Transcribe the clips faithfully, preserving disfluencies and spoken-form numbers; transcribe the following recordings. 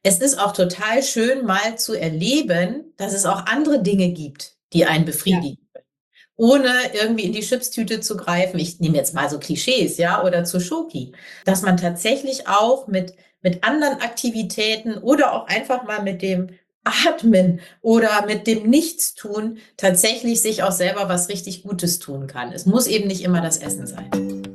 Es ist auch total schön, mal zu erleben, dass es auch andere Dinge gibt, die einen Ja, befriedigen, ohne irgendwie in die Chipstüte zu greifen. Ich nehme jetzt mal so Klischees, ja, oder zu Schoki, dass man tatsächlich auch mit, mit anderen Aktivitäten oder auch einfach mal mit dem Atmen oder mit dem Nichtstun tatsächlich sich auch selber was richtig Gutes tun kann. Es muss eben nicht immer das Essen sein.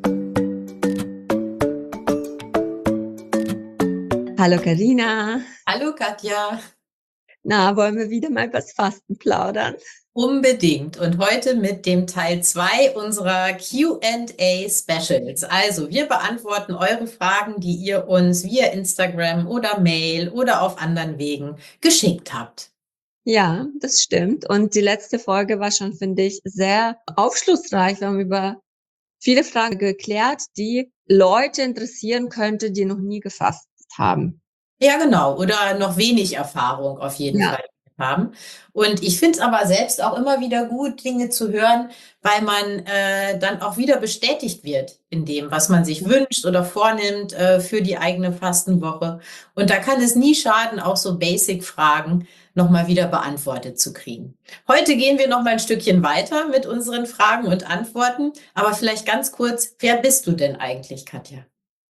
hallo Karina. Hallo Katja. Na, wollen wir wieder mal übers Fasten plaudern? Unbedingt. Und heute mit dem Teil zwei unserer Q and A Specials. Also, wir beantworten eure Fragen, die ihr uns via Instagram oder Mail oder auf anderen Wegen geschickt habt. Ja, das stimmt. Und die letzte Folge war schon, finde ich, sehr aufschlussreich. Wir haben über viele Fragen geklärt, die Leute interessieren könnte, die noch nie gefastet haben. Ja, genau. Oder noch wenig Erfahrung auf jeden Ja. Fall haben. Und ich finde es aber selbst auch immer wieder gut, Dinge zu hören, weil man äh, dann auch wieder bestätigt wird in dem, was man sich wünscht oder vornimmt äh, für die eigene Fastenwoche. Und da kann es nie schaden, auch so Basic-Fragen nochmal wieder beantwortet zu kriegen. Heute gehen wir noch mal ein Stückchen weiter mit unseren Fragen und Antworten. Aber vielleicht ganz kurz, wer bist du denn eigentlich, Katja?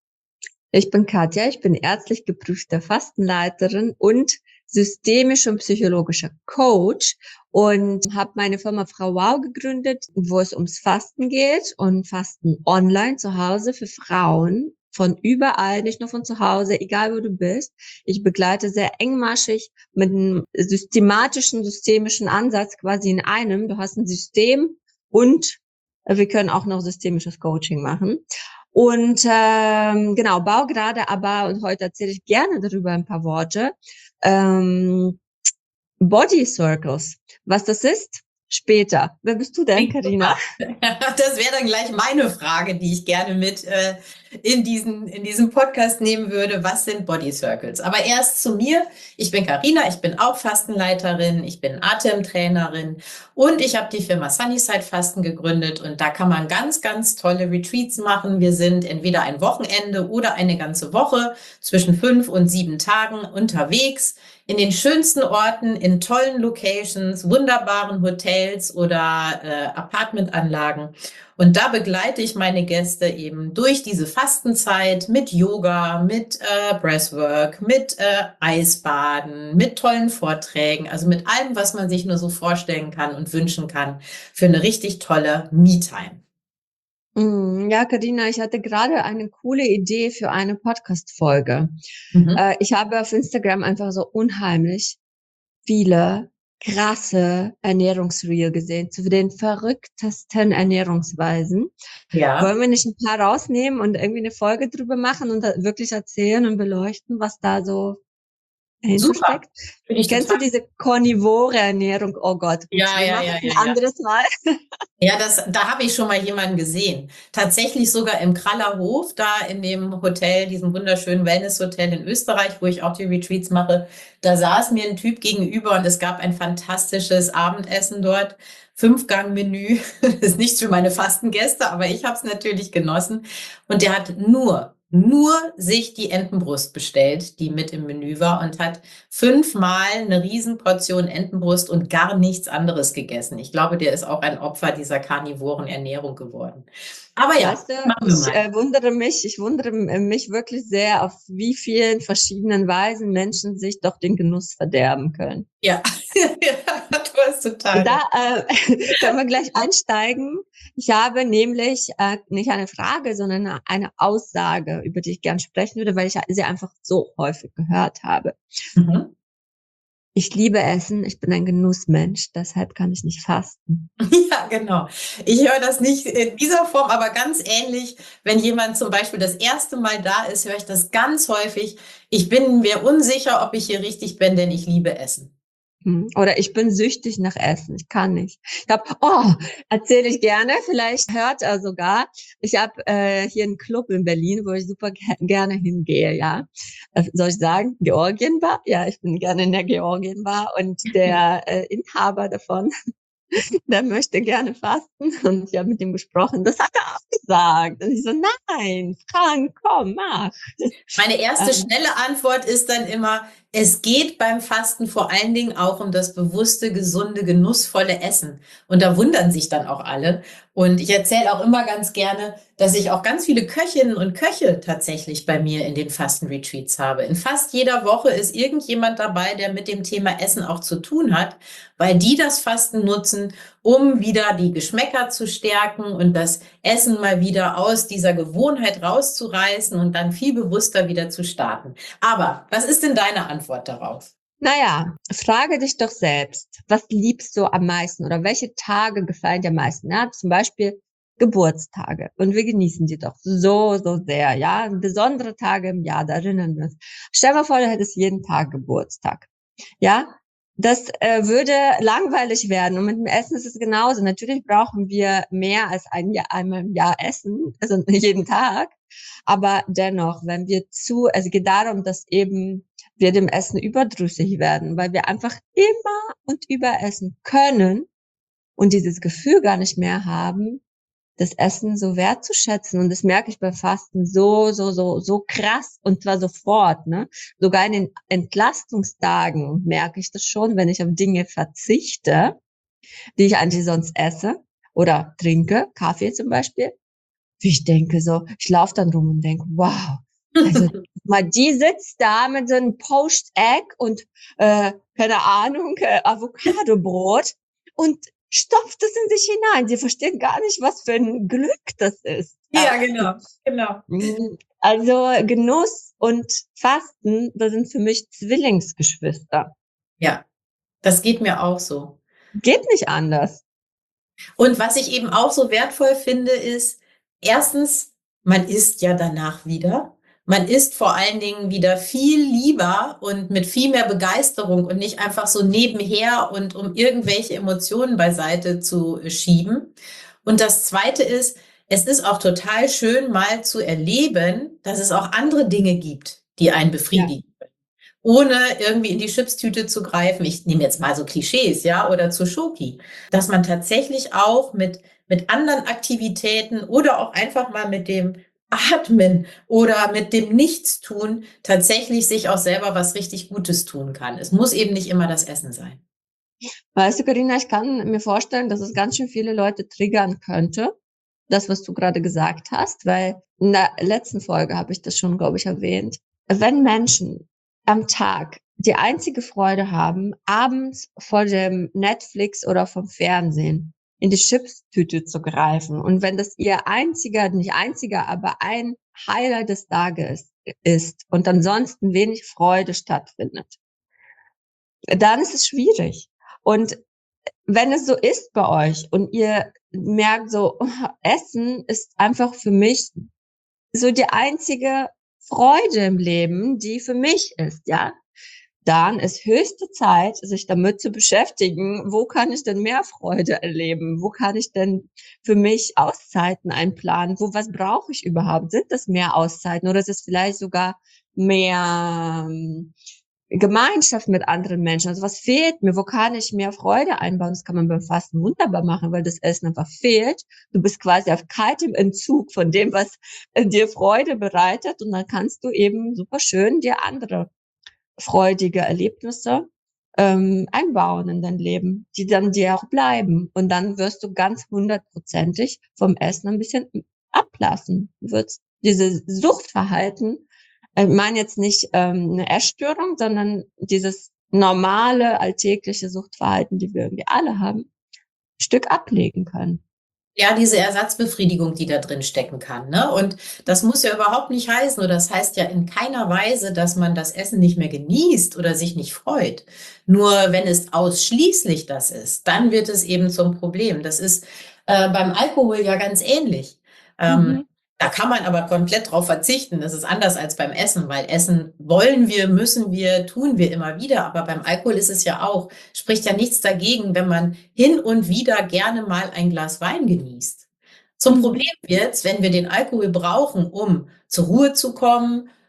Ich bin Katja, ich bin ärztlich geprüfte Fastenleiterin und systemisch und psychologischer Coach und habe meine Firma Frau Wow gegründet, wo es ums Fasten geht und Fasten online zu Hause für Frauen von überall, nicht nur von zu Hause, egal wo du bist. Ich begleite sehr engmaschig mit einem systematischen, systemischen Ansatz quasi in einem. Du hast ein System und wir können auch noch systemisches Coaching machen. Und ähm, genau, baue gerade aber, und heute erzähle ich gerne darüber ein paar Worte, ähm, Body Circles. Was das ist? Später. Wer bist du denn, Klingt Karina? super. Das wäre dann gleich meine Frage, die ich gerne mit äh, in diesen, in diesem Podcast nehmen würde. Was sind Body Circles? Aber erst zu mir. Ich bin Karina, ich bin auch Fastenleiterin, ich bin Atemtrainerin und ich habe die Firma Sunnyside Fasten gegründet und da kann man ganz, ganz tolle Retreats machen. Wir sind entweder ein Wochenende oder eine ganze Woche zwischen fünf und sieben Tagen unterwegs in den schönsten Orten, in tollen Locations, wunderbaren Hotels oder äh, Apartmentanlagen. Und da begleite ich meine Gäste eben durch diese Fastenzeit mit Yoga, mit äh, Breathwork, mit äh, Eisbaden, mit tollen Vorträgen, also mit allem, was man sich nur so vorstellen kann und wünschen kann für eine richtig tolle Me-Time. Mm, Ja, Karina, ich hatte gerade eine coole Idee für eine Podcast-Folge. Mhm. Äh, ich habe auf Instagram einfach so unheimlich viele krasse Ernährungsreel gesehen, zu den verrücktesten Ernährungsweisen. Ja, Wollen wir nicht ein paar rausnehmen und irgendwie eine Folge drüber machen und da wirklich erzählen und beleuchten, was da so dahinter super. steckt? Finde ich Kennst total. du diese karnivore Ernährung? Oh Gott, gut, Ja, wir ja, machen ja, es ja, ein ja. anderes Mal. Ja, das, da habe ich schon mal jemanden gesehen. Tatsächlich sogar im Krallerhof, da in dem Hotel, diesem wunderschönen Wellness-Hotel in Österreich, wo ich auch die Retreats mache. Da saß mir ein Typ gegenüber und es gab ein fantastisches Abendessen dort. Fünf-Gang-Menü. Das ist nichts für meine Fastengäste, aber ich habe es natürlich genossen. Und der hat nur, nur sich die Entenbrust bestellt, die mit im Menü war und hat fünfmal eine Riesenportion Entenbrust und gar nichts anderes gegessen. Ich glaube, der ist auch ein Opfer dieser karnivoren Ernährung geworden. Aber ja, Weißt du, machen wir ich mal. äh, wundere mich, ich wundere m- mich wirklich sehr, auf wie vielen verschiedenen Weisen Menschen sich doch den Genuss verderben können. Ja, ja, du hast total Da recht. äh, können wir gleich einsteigen. Ich habe nämlich äh, nicht eine Frage, sondern eine, eine Aussage, über die ich gern sprechen würde, weil ich sie einfach so häufig gehört habe. Mhm. Ich liebe Essen, ich bin ein Genussmensch, deshalb kann ich nicht fasten. Ja, genau. Ich höre das nicht in dieser Form, aber ganz ähnlich, wenn jemand zum Beispiel das erste Mal da ist, höre ich das ganz häufig. Ich bin mir unsicher, ob ich hier richtig bin, denn ich liebe Essen. Hm. Oder ich bin süchtig nach Essen. Ich kann nicht. Ich hab, oh, erzähle ich gerne. Vielleicht hört er sogar. Ich habe äh, hier einen Club in Berlin, wo ich super ge gerne hingehe. Ja, äh, soll ich sagen, Georgienbar? Ja, ich bin gerne in der Georgienbar und der äh, Inhaber davon. der möchte gerne fasten. Und ich habe mit ihm gesprochen, das hat er auch gesagt. Und ich so, nein, Frank, komm, mach. Meine erste Ähm, schnelle Antwort ist dann immer, es geht beim Fasten vor allen Dingen auch um das bewusste, gesunde, genussvolle Essen. Und da wundern sich dann auch alle. Und ich erzähle auch immer ganz gerne, dass ich auch ganz viele Köchinnen und Köche tatsächlich bei mir in den Fastenretreats habe. In fast jeder Woche ist irgendjemand dabei, der mit dem Thema Essen auch zu tun hat, weil die das Fasten nutzen, um wieder die Geschmäcker zu stärken und das Essen mal wieder aus dieser Gewohnheit rauszureißen und dann viel bewusster wieder zu starten. Aber was ist denn deine Antwort darauf? naja, frage dich doch selbst, was liebst du am meisten oder welche Tage gefallen dir am meisten? Ja, zum Beispiel Geburtstage. Und wir genießen die doch so, so sehr. Ja, besondere Tage im Jahr, da erinnern wir uns. Stell dir mal vor, du hättest jeden Tag Geburtstag. Ja, das äh, würde langweilig werden. Und mit dem Essen ist es genauso. Natürlich brauchen wir mehr als ein Jahr, einmal im Jahr Essen, also jeden Tag. Aber dennoch, wenn wir zu, also es geht darum, dass eben wir dem Essen überdrüssig werden, weil wir einfach immer und überessen können und dieses Gefühl gar nicht mehr haben, das Essen so wertzuschätzen. Und das merke ich beim Fasten so, so, so, so krass und zwar sofort, ne? Sogar in den Entlastungstagen merke ich das schon, wenn ich auf Dinge verzichte, die ich eigentlich sonst esse oder trinke, Kaffee zum Beispiel. Wie ich denke so, ich laufe dann rum und denke, wow, also mal die sitzt da mit so einem Poached Egg und äh, keine Ahnung, äh, Avocadobrot und stopft es in sich hinein. Sie versteht gar nicht, was für ein Glück das ist. Ja, genau, genau. Also Genuss und Fasten, das sind für mich Zwillingsgeschwister. Ja, das geht mir auch so. Geht nicht anders. Und was ich eben auch so wertvoll finde, ist, erstens, man isst ja danach wieder. Man isst vor allen Dingen wieder viel lieber und mit viel mehr Begeisterung und nicht einfach so nebenher und um irgendwelche Emotionen beiseite zu schieben. Und das Zweite ist, es ist auch total schön, mal zu erleben, dass es auch andere Dinge gibt, die einen Ja. befriedigen, ohne irgendwie in die Chipstüte zu greifen. Ich nehme jetzt mal so Klischees, ja, oder zu Schoki, dass man tatsächlich auch mit, mit anderen Aktivitäten oder auch einfach mal mit dem Atmen oder mit dem Nichtstun tatsächlich sich auch selber was richtig Gutes tun kann. Es muss eben nicht immer das Essen sein. Weißt du, Carina, ich kann mir vorstellen, dass es ganz schön viele Leute triggern könnte, das, was du gerade gesagt hast, weil in der letzten Folge habe ich das schon, glaube ich, erwähnt. Wenn Menschen am Tag die einzige Freude haben, abends vor dem Netflix oder vom Fernsehen in die Chipstüte zu greifen und wenn das ihr einziger, nicht einziger, aber ein Highlight des Tages ist und ansonsten wenig Freude stattfindet, dann ist es schwierig. Und wenn es so ist bei euch und ihr merkt so, oh, Essen ist einfach für mich so die einzige Freude im Leben, die für mich ist, ja, dann ist höchste Zeit, sich damit zu beschäftigen, wo kann ich denn mehr Freude erleben? Wo kann ich denn für mich Auszeiten einplanen? Wo, was brauche ich überhaupt? Sind das mehr Auszeiten oder ist es vielleicht sogar mehr ähm, Gemeinschaft mit anderen Menschen? Also was fehlt mir? Wo kann ich mehr Freude einbauen? Das kann man beim Fasten wunderbar machen, weil das Essen einfach fehlt. Du bist quasi auf kaltem Entzug von dem, was äh, dir Freude bereitet und dann kannst du eben super schön dir andere freudige Erlebnisse ähm, einbauen in dein Leben, die dann dir auch bleiben. Und dann wirst du ganz hundertprozentig vom Essen ein bisschen ablassen. Du wirst diese Suchtverhalten, äh, ich meine jetzt nicht ähm, eine Essstörung, sondern dieses normale, alltägliche Suchtverhalten, die wir irgendwie alle haben, ein Stück ablegen können. Ja, diese Ersatzbefriedigung, die da drin stecken kann, ne? Und das muss ja überhaupt nicht heißen, oder das heißt ja in keiner Weise, dass man das Essen nicht mehr genießt oder sich nicht freut. Nur wenn es ausschließlich das ist, dann wird es eben zum Problem. Das ist äh, beim Alkohol ja ganz ähnlich. Ähm, Mhm. Da kann man aber komplett drauf verzichten. Das ist anders als beim Essen, weil Essen wollen wir, müssen wir, tun wir immer wieder. Aber beim Alkohol ist es ja auch, spricht ja nichts dagegen, wenn man hin und wieder gerne mal ein Glas Wein genießt. Zum Mhm. Problem wird's, wenn wir den Alkohol brauchen, um zur Ruhe zu kommen,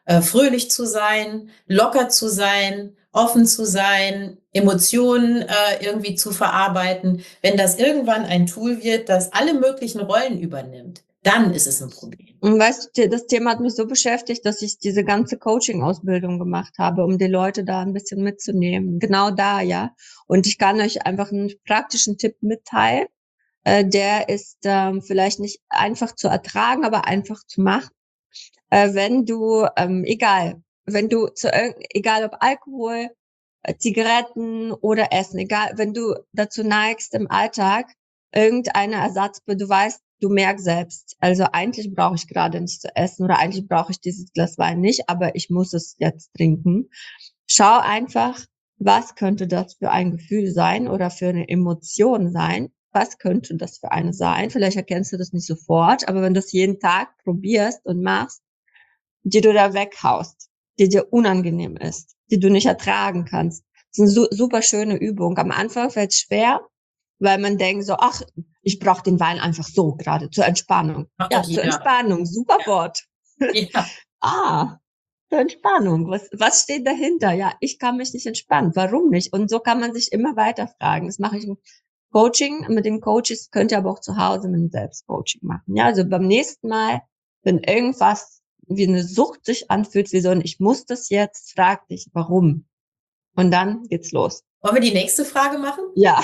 äh, fröhlich zu sein, locker zu sein, offen zu sein, Emotionen äh, irgendwie zu verarbeiten. Wenn das irgendwann ein Tool wird, das alle möglichen Rollen übernimmt, dann ist es ein Problem. Und weißt du, das Thema hat mich so beschäftigt, dass ich diese ganze Coaching-Ausbildung gemacht habe, um die Leute da ein bisschen mitzunehmen. Genau da, ja. Und ich kann euch einfach einen praktischen Tipp mitteilen. Äh, der ist ähm, vielleicht nicht einfach zu ertragen, aber einfach zu machen. Äh, wenn du, ähm, egal, wenn du zu irgend- egal ob Alkohol, äh, Zigaretten oder Essen, egal, wenn du dazu neigst im Alltag, irgendeine Ersatz, du weißt, du merkst selbst, also eigentlich brauche ich gerade nicht zu essen oder eigentlich brauche ich dieses Glas Wein nicht, aber ich muss es jetzt trinken. Schau einfach, was könnte das für ein Gefühl sein oder für eine Emotion sein? Was könnte das für eine sein? Vielleicht erkennst du das nicht sofort, aber wenn du es jeden Tag probierst und machst, die du da weghaust, die dir unangenehm ist, die du nicht ertragen kannst. Das ist eine su super schöne Übung. Am Anfang fällt es schwer, weil man denkt so, ach, ich brauche den Wein einfach so gerade zur Entspannung. Macht doch Ja, zur jeder. Entspannung, super Ja. Wort. Ja. Ah, zur Entspannung. Was, was steht dahinter? Ja, ich kann mich nicht entspannen. Warum nicht? Und so kann man sich immer weiter fragen. Das mache ich im Coaching. Mit den Coaches könnt ihr aber auch zu Hause mit dem Selbstcoaching machen. Ja, also beim nächsten Mal, wenn irgendwas wie eine Sucht sich anfühlt, wie so ein Ich muss das jetzt, frag dich, warum. Und dann geht's los. Wollen wir die nächste Frage machen? Ja,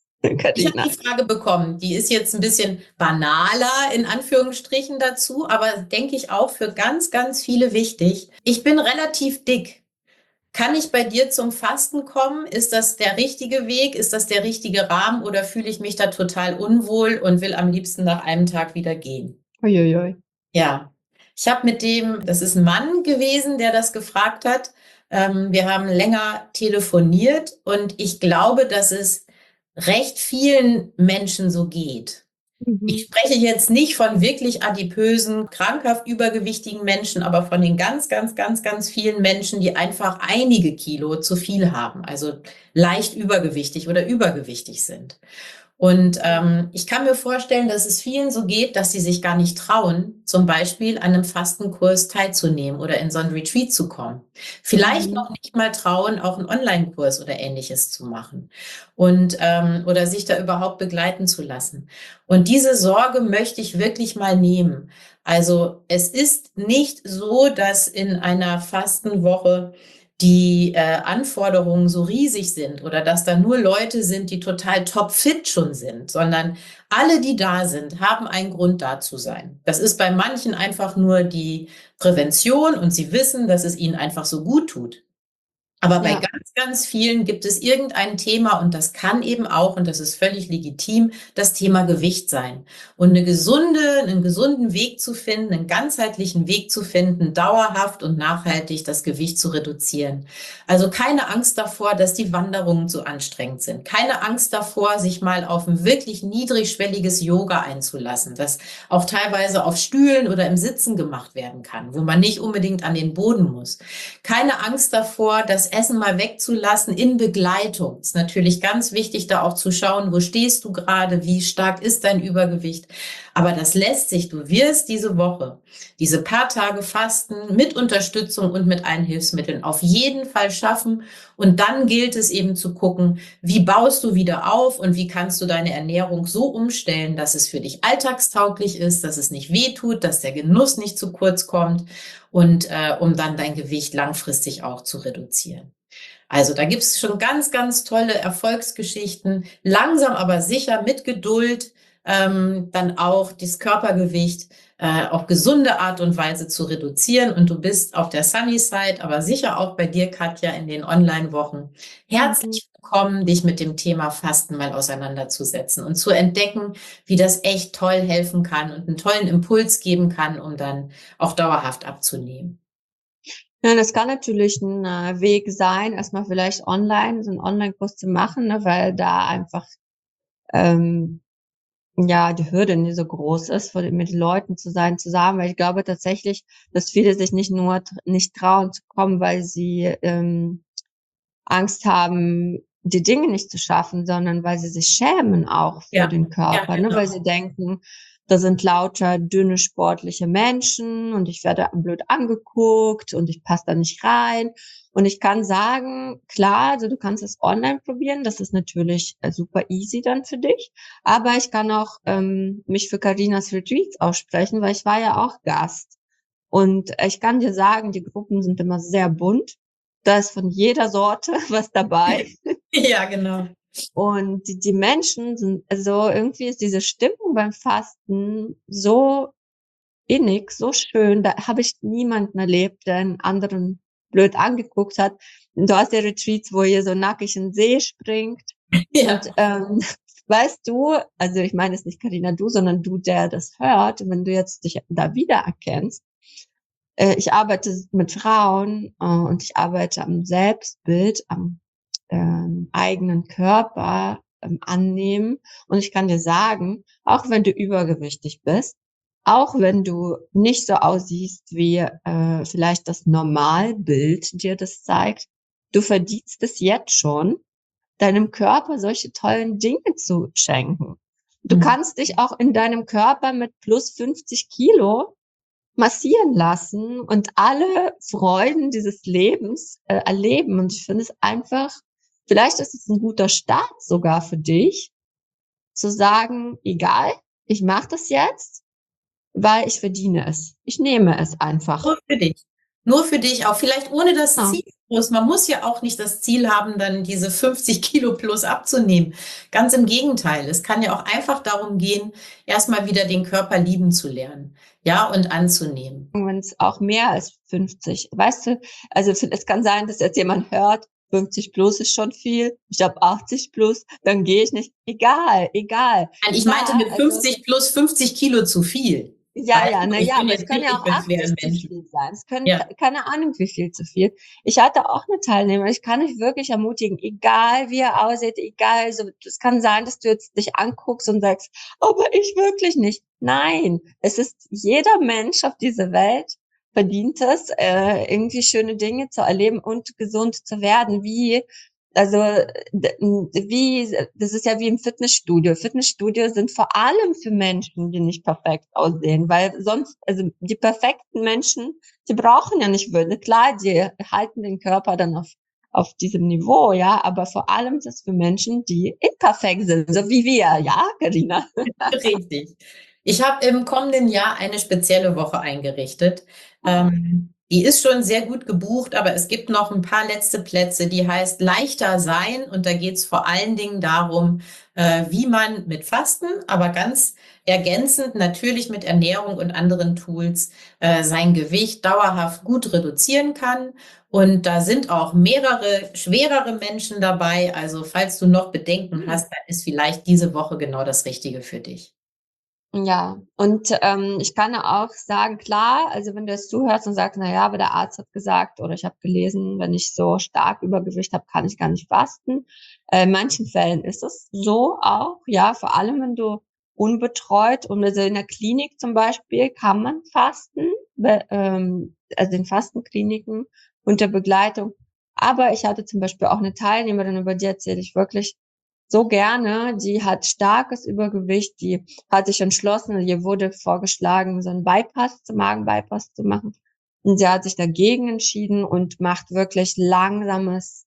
Ich habe Katharina. die Frage bekommen. Die ist jetzt ein bisschen banaler in Anführungsstrichen dazu, aber denke ich auch für ganz, ganz viele wichtig. Ich bin relativ dick. Kann ich bei dir zum Fasten kommen? Ist das der richtige Weg? Ist das der richtige Rahmen oder fühle ich mich da total unwohl und will am liebsten nach einem Tag wieder gehen? Uiuiui. Ja, ich habe mit dem, das ist ein Mann gewesen, der das gefragt hat. Ähm, wir haben länger telefoniert und ich glaube, dass es recht vielen Menschen so geht. Ich Mhm. spreche jetzt nicht von wirklich adipösen, krankhaft übergewichtigen Menschen, aber von den ganz, ganz, ganz, ganz vielen Menschen, die einfach einige Kilo zu viel haben, also leicht übergewichtig oder übergewichtig sind. Und ähm, ich kann mir vorstellen, dass es vielen so geht, dass sie sich gar nicht trauen, zum Beispiel an einem Fastenkurs teilzunehmen oder in so einen Retreat zu kommen. Vielleicht noch Mhm. nicht mal trauen, auch einen Online-Kurs oder ähnliches zu machen und ähm, oder sich da überhaupt begleiten zu lassen. Und diese Sorge möchte ich wirklich mal nehmen. Also es ist nicht so, dass in einer Fastenwoche die äh, Anforderungen so riesig sind oder dass da nur Leute sind, die total topfit schon sind, sondern alle, die da sind, haben einen Grund da zu sein. Das ist bei manchen einfach nur die Prävention und sie wissen, dass es ihnen einfach so gut tut. Aber bei Ja. ganz, ganz vielen gibt es irgendein Thema und das kann eben auch, und das ist völlig legitim, das Thema Gewicht sein. Und eine gesunde, einen gesunden Weg zu finden, einen ganzheitlichen Weg zu finden, dauerhaft und nachhaltig das Gewicht zu reduzieren. Also keine Angst davor, dass die Wanderungen zu anstrengend sind. Keine Angst davor, sich mal auf ein wirklich niedrigschwelliges Yoga einzulassen, das auch teilweise auf Stühlen oder im Sitzen gemacht werden kann, wo man nicht unbedingt an den Boden muss. Keine Angst davor, das Essen mal wegzulassen in Begleitung. Ist natürlich ganz wichtig, da auch zu schauen, wo stehst du gerade, wie stark ist dein Übergewicht. Aber das lässt sich, du wirst diese Woche, diese paar Tage Fasten mit Unterstützung und mit allen Hilfsmitteln auf jeden Fall schaffen. Und dann gilt es eben zu gucken, wie baust du wieder auf und wie kannst du deine Ernährung so umstellen, dass es für dich alltagstauglich ist, dass es nicht wehtut, dass der Genuss nicht zu kurz kommt und äh, um dann dein Gewicht langfristig auch zu reduzieren. Also da gibt es schon ganz, ganz tolle Erfolgsgeschichten, langsam aber sicher mit Geduld ähm, dann auch das Körpergewicht äh, auf gesunde Art und Weise zu reduzieren. Und du bist auf der Sunny Side, aber sicher auch bei dir, Katja, in den Online-Wochen. Mhm. Herzlich willkommen, dich mit dem Thema Fasten mal auseinanderzusetzen und zu entdecken, wie das echt toll helfen kann und einen tollen Impuls geben kann, um dann auch dauerhaft abzunehmen. Ja, das kann natürlich ein äh, Weg sein, erstmal vielleicht online, so einen Online-Kurs zu machen, ne, weil da einfach ähm, ja die Hürde nicht so groß ist, vor den, mit Leuten zu sein, zusammen. Weil ich glaube tatsächlich, dass viele sich nicht nur tr- nicht trauen zu kommen, weil sie ähm, Angst haben, die Dinge nicht zu schaffen, sondern weil sie sich schämen auch für Ja, den ja, Körper, ne, weil genau. sie denken, Da sind lauter dünne, sportliche Menschen und ich werde blöd angeguckt und ich passe da nicht rein. Und ich kann sagen, klar, also du kannst es online probieren, das ist natürlich äh, super easy dann für dich. Aber ich kann auch ähm, mich für Carinas Retreats aussprechen, weil ich war ja auch Gast. Und äh, ich kann dir sagen, die Gruppen sind immer sehr bunt. Da ist von jeder Sorte was dabei. Ja, genau. Und die, die Menschen sind, also irgendwie ist diese Stimmung beim Fasten so innig, so schön. Da habe ich niemanden erlebt, der einen anderen blöd angeguckt hat. Du hast ja Retreats, wo ihr so nackig in den See springt. Ja. Und ähm, weißt du, also ich meine es nicht Carina, du, sondern du, der das hört, wenn du jetzt dich da wiedererkennst. Äh, ich arbeite mit Frauen äh, und ich arbeite am Selbstbild, am ähm, eigenen Körper ähm, annehmen. Und ich kann dir sagen, auch wenn du übergewichtig bist, auch wenn du nicht so aussiehst, wie äh, vielleicht das Normalbild dir das zeigt, du verdienst es jetzt schon, deinem Körper solche tollen Dinge zu schenken. Du Mhm. kannst dich auch in deinem Körper mit plus fünfzig Kilo massieren lassen und alle Freuden dieses Lebens äh, erleben. Und ich finde es einfach, vielleicht ist es ein guter Start sogar für dich, zu sagen, egal, ich mache das jetzt, weil ich verdiene es. Ich nehme es einfach. Nur für dich. Nur für dich, auch vielleicht ohne das Ja. Ziel. groß. Man muss ja auch nicht das Ziel haben, dann diese fünfzig Kilo plus abzunehmen. Ganz im Gegenteil. Es kann ja auch einfach darum gehen, erstmal wieder den Körper lieben zu lernen, ja, und anzunehmen. Wenn es auch mehr als fünfzig, weißt du, also es kann sein, dass jetzt jemand hört, fünfzig plus ist schon viel, ich habe achtzig plus, dann gehe ich nicht. Egal, egal. Nein, ich meinte Klar, mit also fünfzig plus fünfzig Kilo zu viel. ja, Weißt ja, du, na ich ja, bin aber es jetzt können ja wirklich auch bei schweren achtzig zu Menschen. viel sein. Es können Ja. ke- keine Ahnung, wie viel zu viel. Ich hatte auch eine Teilnehmerin, ich kann dich wirklich ermutigen, egal wie er aussieht, egal, so, es kann sein, dass du jetzt dich anguckst und sagst, aber ich wirklich nicht. Nein, es ist jeder Mensch auf dieser Welt verdient es, äh, irgendwie schöne Dinge zu erleben und gesund zu werden, wie also d- wie, das ist ja wie im Fitnessstudio. Fitnessstudio sind vor allem für Menschen, die nicht perfekt aussehen, weil sonst, also die perfekten Menschen, die brauchen ja nicht Würde. Klar, die halten den Körper dann auf auf diesem Niveau, ja, aber vor allem ist es für Menschen, die imperfekt sind, so wie wir, ja, Carina. Richtig. Ich habe im kommenden Jahr eine spezielle Woche eingerichtet. Ähm, die ist schon sehr gut gebucht, aber es gibt noch ein paar letzte Plätze, die heißt Leichter sein. Und da geht es vor allen Dingen darum, äh, wie man mit Fasten, aber ganz ergänzend natürlich mit Ernährung und anderen Tools äh, sein Gewicht dauerhaft gut reduzieren kann. Und da sind auch mehrere schwerere Menschen dabei. Also falls du noch Bedenken hast, dann ist vielleicht diese Woche genau das Richtige für dich. Ja, und ähm, ich kann auch sagen, klar, also wenn du es zuhörst und sagst, na ja, aber der Arzt hat gesagt oder ich habe gelesen, wenn ich so stark Übergewicht habe, kann ich gar nicht fasten. Äh, in manchen Fällen ist es so auch, ja, vor allem wenn du unbetreut und also in der Klinik zum Beispiel kann man fasten, be- ähm, also in Fastenkliniken unter Begleitung. Aber ich hatte zum Beispiel auch eine Teilnehmerin, über die erzähle ich wirklich so gerne. Die hat starkes Übergewicht, die hat sich entschlossen, ihr wurde vorgeschlagen, so einen Bypass, zu Magen-Bypass zu machen. Und sie hat sich dagegen entschieden und macht wirklich langsames,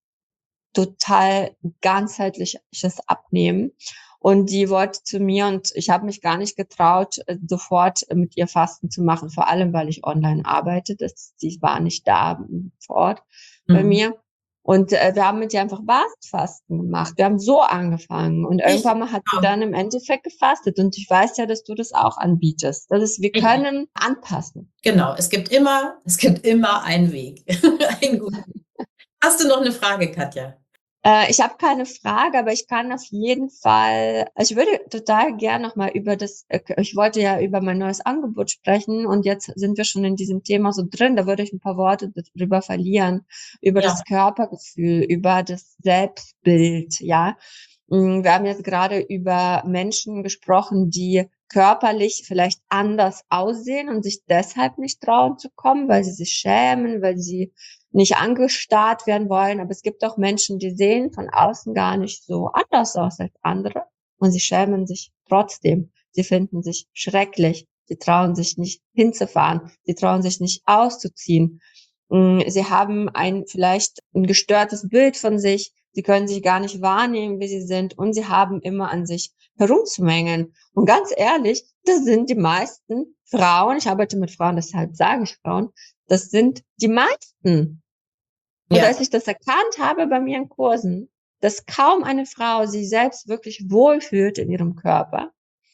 total ganzheitliches Abnehmen. Und die wollte zu mir und ich habe mich gar nicht getraut, äh, sofort mit ihr Fasten zu machen, vor allem weil ich online arbeite. Das, sie war nicht da vor Ort bei Mhm. mir. Und äh, wir haben mit ihr einfach Fasten gemacht. Wir haben so angefangen. Und Ich irgendwann mal hat sie auch. dann im Endeffekt gefastet. Und ich weiß ja, dass du das auch anbietest. Das ist, wir Richtig. können anpassen. Genau, es gibt immer, es gibt immer einen Weg. Einen guten. Hast du noch eine Frage, Katja? Äh, ich habe keine Frage, aber ich kann auf jeden Fall, also ich würde total gern nochmal über das, äh, ich wollte ja über mein neues Angebot sprechen und jetzt sind wir schon in diesem Thema so drin, da würde ich ein paar Worte darüber verlieren, über Ja. das Körpergefühl, über das Selbstbild, ja. Mm, Wir haben jetzt gerade über Menschen gesprochen, die körperlich vielleicht anders aussehen und sich deshalb nicht trauen zu kommen, weil sie sich schämen, weil sie nicht angestarrt werden wollen. Aber es gibt auch Menschen, die sehen von außen gar nicht so anders aus als andere und sie schämen sich trotzdem. sie finden sich schrecklich, sie trauen sich nicht hinzufahren, sie trauen sich nicht auszuziehen. Sie haben ein vielleicht ein gestörtes Bild von sich, sie können sich gar nicht wahrnehmen, wie sie sind und sie haben immer an sich herumzumängeln. Und ganz ehrlich, das sind die meisten Frauen, ich arbeite mit Frauen, deshalb sage ich Frauen, das sind die meisten. Und Ja. als ich das erkannt habe bei mir in Kursen, dass kaum eine Frau sich selbst wirklich wohlfühlt in ihrem Körper,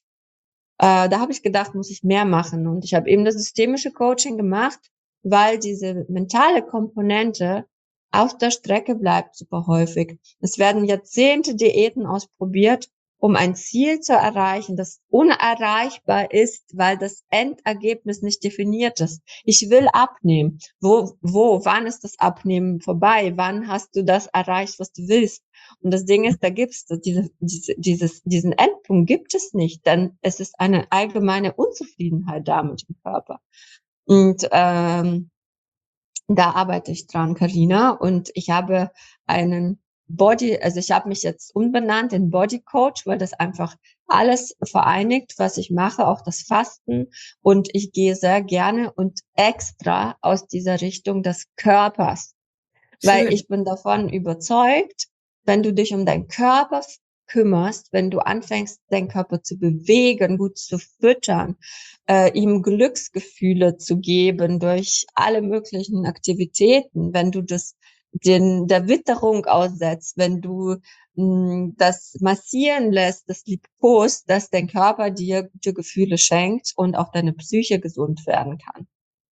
äh, da habe ich gedacht, muss ich mehr machen. Und ich habe eben das systemische Coaching gemacht, weil diese mentale Komponente auf der Strecke bleibt super häufig. Es werden Jahrzehnte Diäten ausprobiert, um ein Ziel zu erreichen, das unerreichbar ist, weil das Endergebnis nicht definiert ist. Ich will abnehmen. Wo, wo, wann ist das Abnehmen vorbei? Wann hast du das erreicht, was du willst? Und das Ding ist, da gibt's diese, diese, dieses, diesen Endpunkt gibt es nicht, denn es ist eine allgemeine Unzufriedenheit da mit dem Körper. Und ähm, da arbeite ich dran, Carina, und ich habe einen Body, also ich habe mich jetzt umbenannt in Body Coach, weil das einfach alles vereinigt, was ich mache, auch das Fasten. Und ich gehe sehr gerne und extra aus dieser Richtung des Körpers, weil Schön. ich bin davon überzeugt, wenn du dich um deinen Körper kümmerst, wenn du anfängst, deinen Körper zu bewegen, gut zu füttern, äh, ihm Glücksgefühle zu geben durch alle möglichen Aktivitäten, wenn du das den, der Witterung aussetzt, wenn du mh, das massieren lässt, das Liebkos, dass dein Körper dir gute Gefühle schenkt und auch deine Psyche gesund werden kann.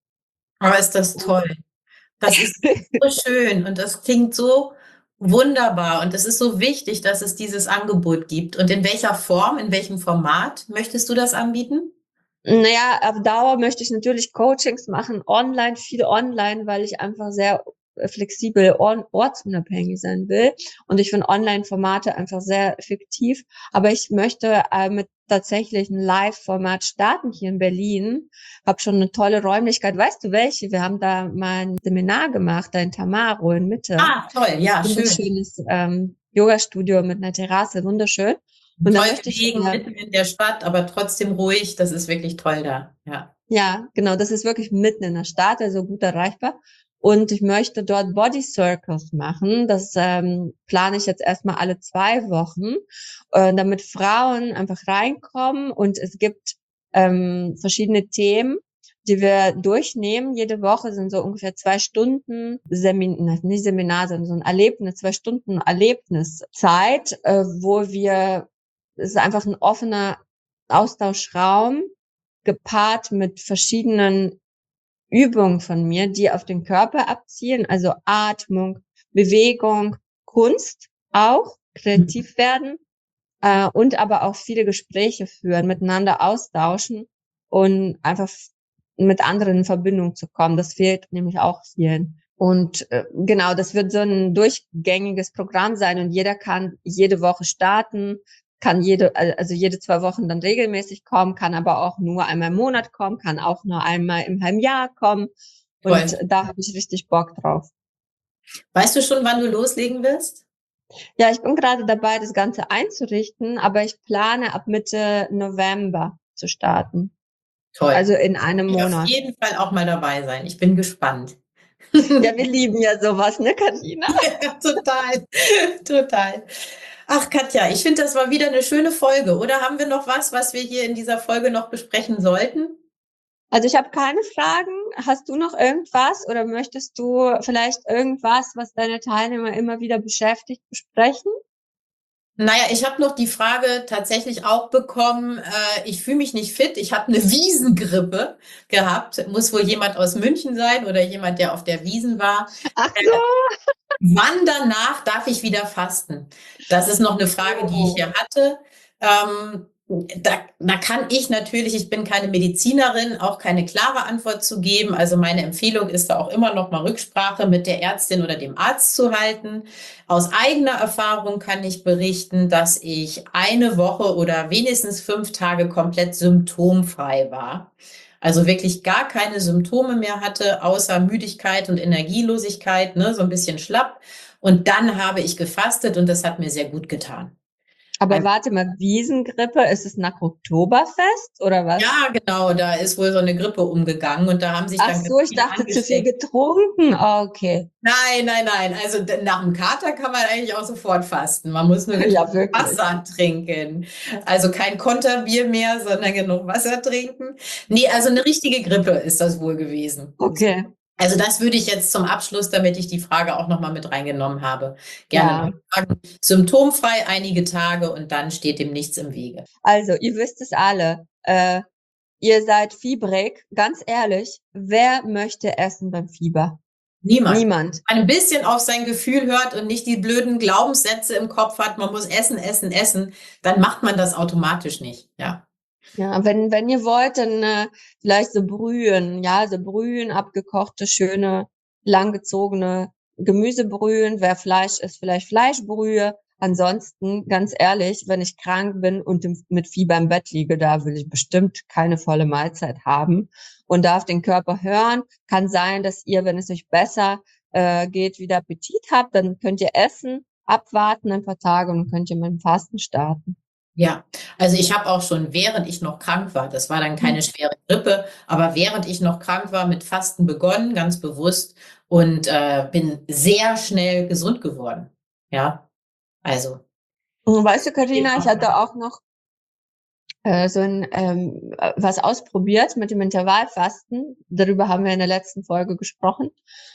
Aber ist das toll. Das ist so schön und das klingt so wunderbar und es ist so wichtig, dass es dieses Angebot gibt. Und in welcher Form, in welchem Format möchtest du das anbieten? Naja, auf Dauer möchte ich natürlich Coachings machen, online, viel online, weil ich einfach sehr äh, flexibel, or- ortsunabhängig sein will. Und ich finde Online-Formate einfach sehr effektiv. Aber ich möchte äh, mit tatsächlich ein Live-Format starten hier in Berlin. Hab schon eine tolle Räumlichkeit. Weißt du welche? Wir haben da mal ein Seminar gemacht, da in Tamaro in Mitte. Ah, toll, ja, schön. Wunderschönes ähm, Yoga-Studio mit einer Terrasse, wunderschön. Und da Toll möchte ich gelegen, äh, mitten in der Stadt, aber trotzdem ruhig. Das ist wirklich toll da. Ja. Ja, genau. Das ist wirklich mitten in der Stadt, also gut erreichbar. Und ich möchte dort Body Circles machen. Das ähm, plane ich jetzt erstmal alle zwei Wochen, äh, damit Frauen einfach reinkommen. Und es gibt ähm, verschiedene Themen, die wir durchnehmen. Jede Woche sind so ungefähr zwei Stunden Seminar, nicht Seminar, sondern so ein Erlebnis, zwei Stunden Erlebniszeit, äh, wo wir, es ist einfach ein offener Austauschraum, gepaart mit verschiedenen Übungen von mir, die auf den Körper abzielen, also Atmung, Bewegung, Kunst auch, kreativ werden äh, und aber auch viele Gespräche führen, miteinander austauschen und einfach f- mit anderen in Verbindung zu kommen. Das fehlt nämlich auch vielen. Und äh, genau, das wird so ein durchgängiges Programm sein und jeder kann jede Woche starten, kann jede, also jede zwei Wochen dann regelmäßig kommen, kann aber auch nur einmal im Monat kommen, kann auch nur einmal im halben Jahr kommen. Und Toll. da habe ich richtig Bock drauf. Weißt du schon, wann du loslegen wirst? Ja, ich bin gerade dabei, das Ganze einzurichten, aber ich plane ab Mitte November zu starten. Toll. Also in einem Ich will auf Monat. jeden Fall auch mal dabei sein. Ich bin gespannt. Ja, wir lieben ja sowas, ne, Carina? Ja, total, total. Ach, Katja, ich finde, das war wieder eine schöne Folge. Oder haben wir noch was, was wir hier in dieser Folge noch besprechen sollten? Also ich habe keine Fragen. Hast du noch irgendwas oder möchtest du vielleicht irgendwas, was deine Teilnehmer immer wieder beschäftigt, besprechen? Naja, ich habe noch die Frage tatsächlich auch bekommen, äh, ich fühle mich nicht fit, ich habe eine Wiesengrippe gehabt. Muss wohl jemand aus München sein oder jemand, der auf der Wiesn war. Ach so. Wann danach darf ich wieder fasten? Das ist noch eine Frage, die ich Oh. hier hatte. Ähm, da, da kann ich natürlich, ich bin keine Medizinerin, auch keine klare Antwort zu geben. Also meine Empfehlung ist da auch immer noch mal Rücksprache mit der Ärztin oder dem Arzt zu halten. Aus eigener Erfahrung kann ich berichten, dass ich eine Woche oder wenigstens fünf Tage komplett symptomfrei war. Also wirklich gar keine Symptome mehr hatte, außer Müdigkeit und Energielosigkeit, ne, so ein bisschen schlapp. Und dann habe ich gefastet und das hat mir sehr gut getan. Aber warte mal, Wiesengrippe, ist es nach Oktoberfest oder was? Ja, genau, da ist wohl so eine Grippe umgegangen und da haben sich Ach dann ganz so, ich viele dachte, zu viel angesteckt. getrunken. Ah, okay. Nein, nein, nein. Also d- nach dem Kater kann man eigentlich auch sofort fasten. Man muss nur genug Ja, wirklich. Wasser trinken. Also kein Konterbier mehr, sondern genug Wasser trinken. Nee, also eine richtige Grippe ist das wohl gewesen. Okay, Also das würde ich jetzt zum Abschluss, damit ich die Frage auch nochmal mit reingenommen habe, gerne noch ja. sagen. Symptomfrei einige Tage und dann steht dem nichts im Wege. Also, ihr wisst es alle. Äh, ihr seid fiebrig. Ganz ehrlich, wer möchte essen beim Fieber? Niemand. Niemand. Ein bisschen auf sein Gefühl hört und nicht die blöden Glaubenssätze im Kopf hat, man muss essen, essen, essen, dann macht man das automatisch nicht. Ja. Ja, wenn, wenn ihr wollt, dann äh, vielleicht so Brühen, ja, so Brühen, abgekochte, schöne, langgezogene Gemüsebrühen. Wer Fleisch isst, vielleicht Fleischbrühe. Ansonsten, ganz ehrlich, wenn ich krank bin und im, mit Fieber im Bett liege, da will ich bestimmt keine volle Mahlzeit haben und darf den Körper hören. Kann sein, dass ihr, wenn es euch besser äh, geht, wieder Appetit habt, dann könnt ihr essen, abwarten ein paar Tage und dann könnt ihr mit dem Fasten starten. Ja, also ich habe auch schon, während ich noch krank war, das war dann keine schwere Grippe, aber während ich noch krank war, mit Fasten begonnen, ganz bewusst und äh, bin sehr schnell gesund geworden. Ja, also. Und weißt du, Carina, ich hatte auch noch äh, so ein ähm, äh, was ausprobiert mit dem Intervallfasten. Darüber haben wir in der letzten Folge gesprochen,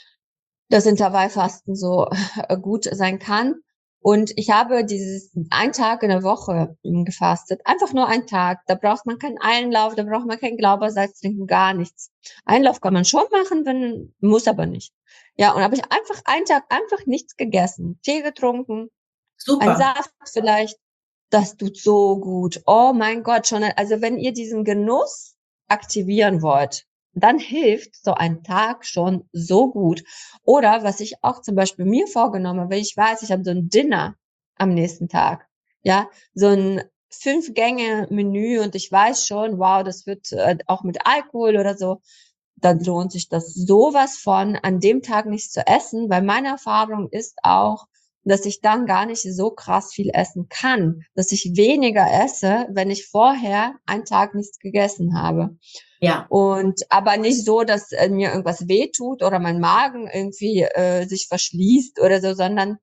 dass Intervallfasten so äh, gut sein kann. Und ich habe dieses ein Tag in der Woche ähm, gefastet. Einfach nur ein Tag. Da braucht man keinen Einlauf, da braucht man kein Glaubersalz trinken, gar nichts. Einlauf kann man schon machen, wenn, muss aber nicht. Ja, und habe ich einfach einen Tag einfach nichts gegessen. Tee getrunken, ein Super. Saft vielleicht. Das tut so gut. Oh mein Gott, schon. Also wenn ihr diesen Genuss aktivieren wollt, dann hilft so ein Tag schon so gut. Oder was ich auch zum Beispiel mir vorgenommen habe, wenn ich weiß, ich habe so ein Dinner am nächsten Tag, ja, so ein Fünf-Gänge-Menü und ich weiß schon, wow, das wird äh, auch mit Alkohol oder so, dann lohnt sich das sowas von, an dem Tag nichts zu essen, weil meine Erfahrung ist auch, dass ich dann gar nicht so krass viel essen kann, dass ich weniger esse, wenn ich vorher einen Tag nichts gegessen habe. Ja. Und aber nicht so, dass äh, mir irgendwas wehtut oder mein Magen irgendwie äh, sich verschließt oder so, sondern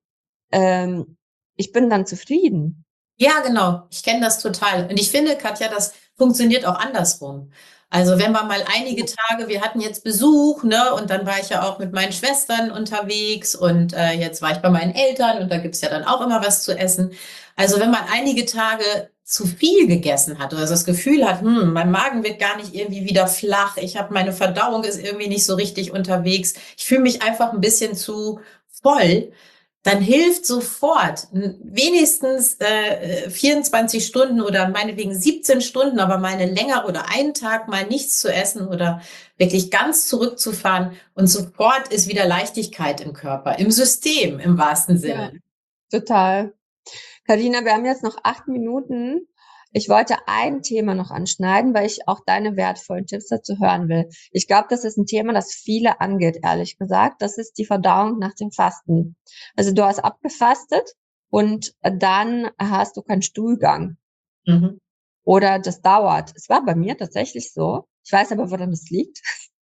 ähm, ich bin dann zufrieden. Ja, genau. Ich kenne das total. Und ich finde, Katja, das funktioniert auch andersrum. Also wenn man mal einige Tage, wir hatten jetzt Besuch, ne, und dann war ich ja auch mit meinen Schwestern unterwegs und äh, jetzt war ich bei meinen Eltern und da gibt's ja dann auch immer was zu essen. Also wenn man einige Tage zu viel gegessen hat oder das Gefühl hat, hm, mein Magen wird gar nicht irgendwie wieder flach, ich habe meine Verdauung ist irgendwie nicht so richtig unterwegs, ich fühle mich einfach ein bisschen zu voll, dann hilft sofort wenigstens äh, vierundzwanzig Stunden oder meinetwegen siebzehn Stunden, aber mal eine länger oder einen Tag mal nichts zu essen oder wirklich ganz zurückzufahren und sofort ist wieder Leichtigkeit im Körper, im System im wahrsten Sinne. Ja, total. Carina, wir haben jetzt noch acht Minuten. Ich wollte ein Thema noch anschneiden, weil ich auch deine wertvollen Tipps dazu hören will. Ich glaube, das ist ein Thema, das viele angeht, ehrlich gesagt. Das ist die Verdauung nach dem Fasten. Also du hast abgefastet und dann hast du keinen Stuhlgang Mhm. oder das dauert. Es war bei mir tatsächlich so. Ich weiß aber, woran es liegt.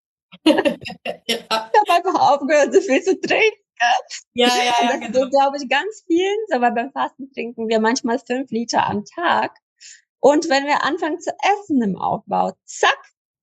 Ja, Ich habe einfach aufgehört, so viel zu trinken. ja, ja, Und ja, das genau. geht, glaube ich, ganz vielen so, weil beim Fasten trinken wir manchmal fünf Liter am Tag. Und wenn wir anfangen zu essen im Aufbau, zack,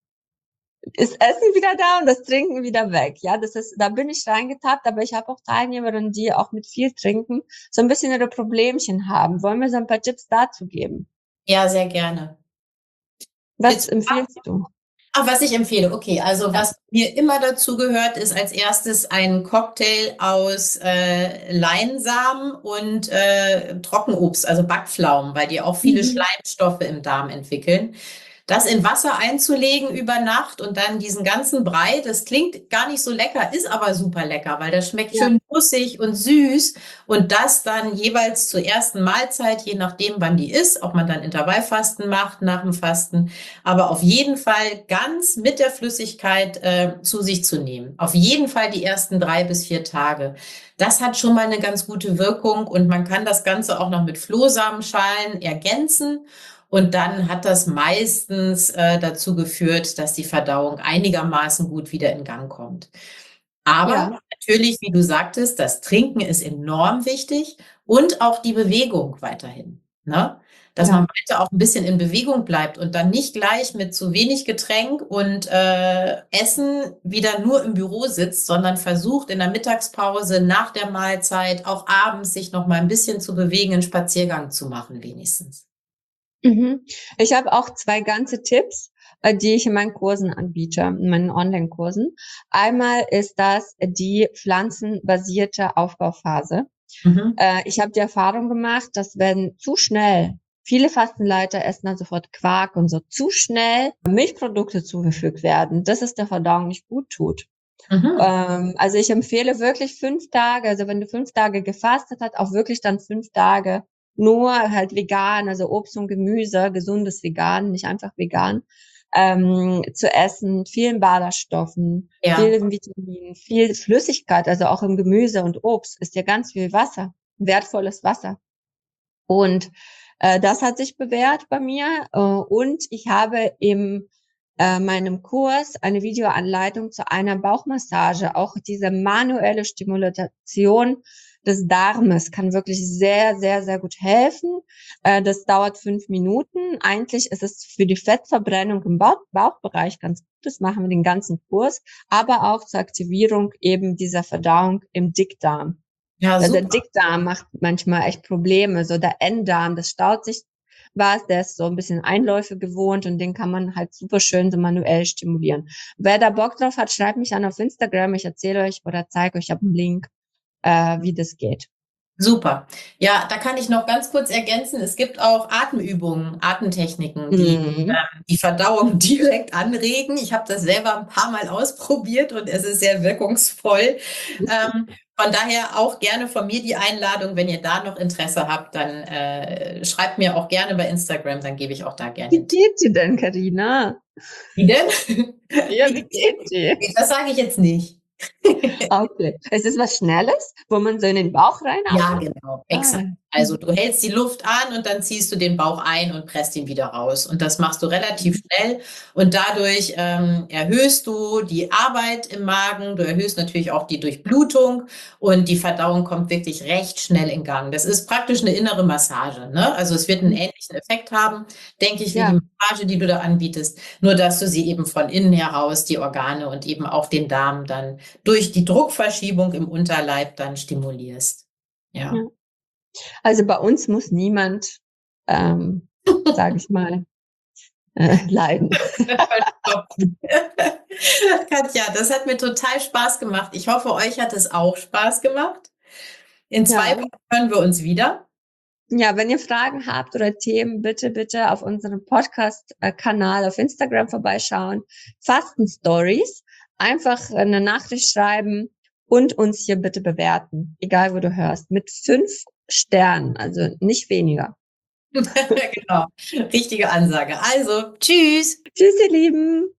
ist Essen wieder da und das Trinken wieder weg. Ja, das ist, da bin ich reingetappt, aber ich habe auch Teilnehmerinnen, die auch mit viel trinken, so ein bisschen ihre Problemchen haben. Wollen wir so ein paar Tipps dazu geben? Ja, sehr gerne. Was Willst du empfiehlst du? Ach, was ich empfehle, okay. Also Ja. was mir immer dazu gehört, ist als erstes ein Cocktail aus äh, Leinsamen und äh, Trockenobst, also Backpflaumen, weil die auch viele Mhm. Schleimstoffe im Darm entwickeln. das in Wasser einzulegen über Nacht und dann diesen ganzen Brei, das klingt gar nicht so lecker, ist aber super lecker, weil das schmeckt Ja. schön nussig und süß und das dann jeweils zur ersten Mahlzeit, je nachdem, wann die ist, ob man dann Intervallfasten macht nach dem Fasten, aber auf jeden Fall ganz mit der Flüssigkeit äh, zu sich zu nehmen. Auf jeden Fall die ersten drei bis vier Tage. Das hat schon mal eine ganz gute Wirkung und man kann das Ganze auch noch mit Flohsamenschalen ergänzen. Und dann hat das meistens äh, dazu geführt, dass die Verdauung einigermaßen gut wieder in Gang kommt. Aber Ja. natürlich, wie du sagtest, das Trinken ist enorm wichtig und auch die Bewegung weiterhin, ne? Dass Ja. man weiter auch ein bisschen in Bewegung bleibt und dann nicht gleich mit zu wenig Getränk und äh, Essen wieder nur im Büro sitzt, sondern versucht in der Mittagspause, nach der Mahlzeit, auch abends sich noch mal ein bisschen zu bewegen, einen Spaziergang zu machen wenigstens. Mhm. Ich habe auch zwei ganze Tipps, äh, die ich in meinen Kursen anbiete, in meinen Online-Kursen. Einmal ist das die pflanzenbasierte Aufbauphase. Mhm. Äh, ich habe die Erfahrung gemacht, dass wenn zu schnell, viele Fastenleiter essen dann sofort Quark und so, zu schnell Milchprodukte zugefügt werden, dass es der Verdauung nicht gut tut. Mhm. Ähm, also ich empfehle wirklich fünf Tage, also wenn du fünf Tage gefastet hast, auch wirklich dann fünf Tage nur halt vegan, also Obst und Gemüse, gesundes Vegan, nicht einfach vegan, ähm, zu essen, vielen Ballaststoffen, Ja. vielen Vitaminen, viel Flüssigkeit, also auch im Gemüse und Obst ist ja ganz viel Wasser, wertvolles Wasser. Und äh, das hat sich bewährt bei mir. Äh, und ich habe im äh, meinem Kurs eine Videoanleitung zu einer Bauchmassage. Auch diese manuelle Stimulation des Darmes kann wirklich sehr, sehr, sehr gut helfen. Äh, das dauert fünf Minuten. Eigentlich ist es für die Fettverbrennung im Bauch Bauchbereich ganz gut. Das machen wir den ganzen Kurs. Aber auch zur Aktivierung eben dieser Verdauung im Dickdarm. Ja, Weil der super. Dickdarm macht manchmal echt Probleme. So der Enddarm, das staut sich was, der ist so ein bisschen Einläufe gewohnt und den kann man halt super schön so manuell stimulieren. Wer da Bock drauf hat, schreibt mich an auf Instagram. Ich erzähle euch oder zeige euch, ich habe einen Link, äh, wie das geht. Super. Ja, da kann ich noch ganz kurz ergänzen, es gibt auch Atemübungen, Atemtechniken, die Mhm. ähm, die Verdauung direkt anregen. Ich habe das selber ein paar Mal ausprobiert und es ist sehr wirkungsvoll. Ähm, von daher auch gerne von mir die Einladung, wenn ihr da noch Interesse habt, dann äh, schreibt mir auch gerne bei Instagram, dann gebe ich auch da gerne Wie einen Tipp. geht dir denn, Carina? Wie denn? Ja, Wie wie geht's? geht dir? Das sage ich jetzt nicht. Okay. Es ist was Schnelles, wo man so in den Bauch Ja, reinatmet? genau, Ah. exakt. Also du hältst die Luft an und dann ziehst du den Bauch ein und presst ihn wieder raus. Und das machst du relativ schnell und dadurch ähm, erhöhst du die Arbeit im Magen, du erhöhst natürlich auch die Durchblutung und die Verdauung kommt wirklich recht schnell in Gang. Das ist praktisch eine innere Massage, ne? Also es wird einen ähnlichen Effekt haben, denke ich, wie die Ja. Massage, die du da anbietest, nur dass du sie eben von innen heraus, die Organe und eben auch den Darm dann durch die Druckverschiebung im Unterleib dann stimulierst. Ja. Ja. Also bei uns muss niemand, ähm, sage ich mal, äh, leiden. Katja, das hat mir total Spaß gemacht. Ich hoffe, euch hat es auch Spaß gemacht. In zwei Ja. Wochen hören wir uns wieder. Ja, wenn ihr Fragen habt oder Themen, bitte, bitte auf unserem Podcast-Kanal auf Instagram vorbeischauen. Fasten Stories. Einfach eine Nachricht schreiben und uns hier bitte bewerten. Egal, wo du hörst. Mit fünf Sternen, also nicht weniger. Genau, richtige Ansage. Also, tschüss. Tschüss, ihr Lieben.